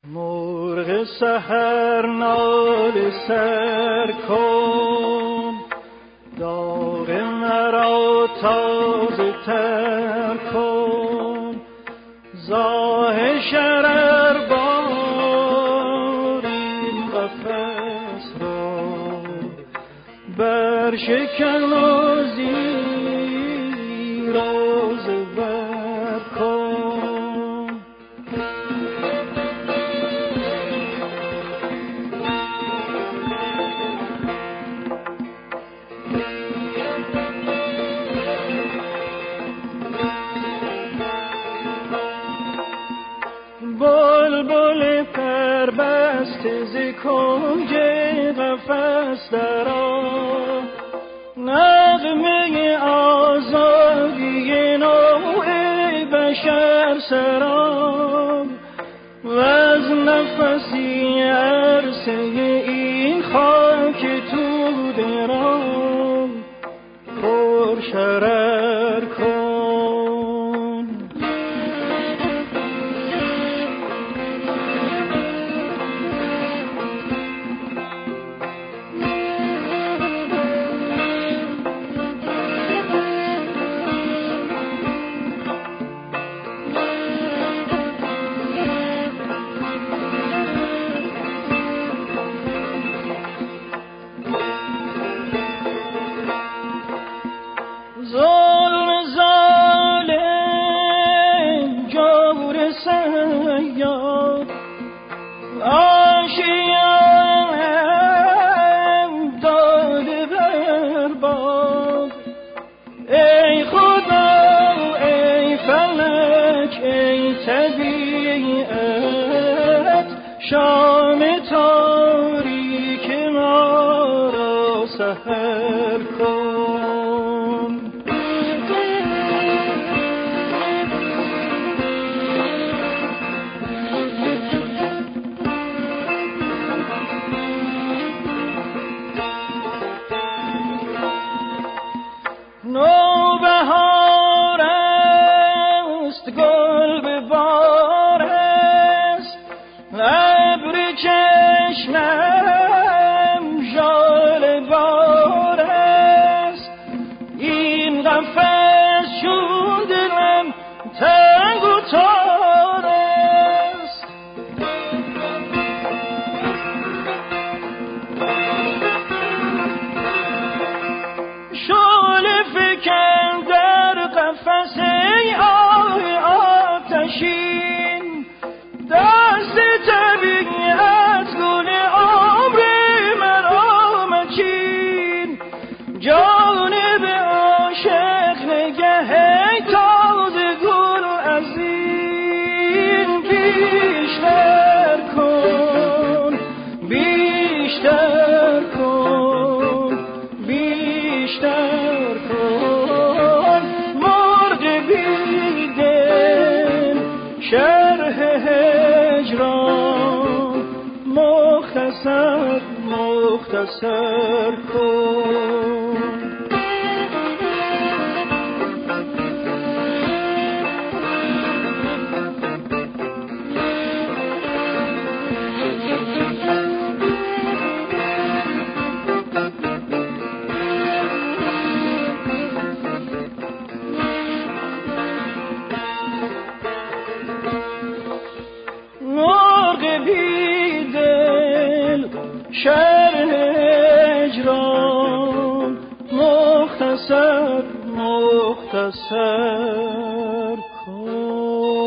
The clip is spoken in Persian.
مرغ سحر ناله سر کن، داغ مرا تازه تر کن. زاه شرر بار این قفس را برشکن و زیر و زبر کن. بلبل پربسته ز کنج قفس درآ، نغمه آزادی نوع بشر سرا. وز نفسی عرصه این خاک تو درام پر شرر کن. ظلم ظالم جور سیاد آشیانم داده بر باد. ای خدا ای فلک ای طبیعت، شام تاریک ما را سحر کن. نوبهار است گل به بار است، ابر چشمم ژاله بار است. این قفس شدم تنگ و تار است. شعله فکن در قفس ای آتشین، دست طبیعت گل عمر مرا مچین. جانب عاشق نگه ای تازه گل از این بیشتر کن، بیشتر کن، بیشتر کن. مرغ بیدل شرح هجران مختصر مختصر کن. مرغ بیدل شرح هجران مختصر مختصر کن.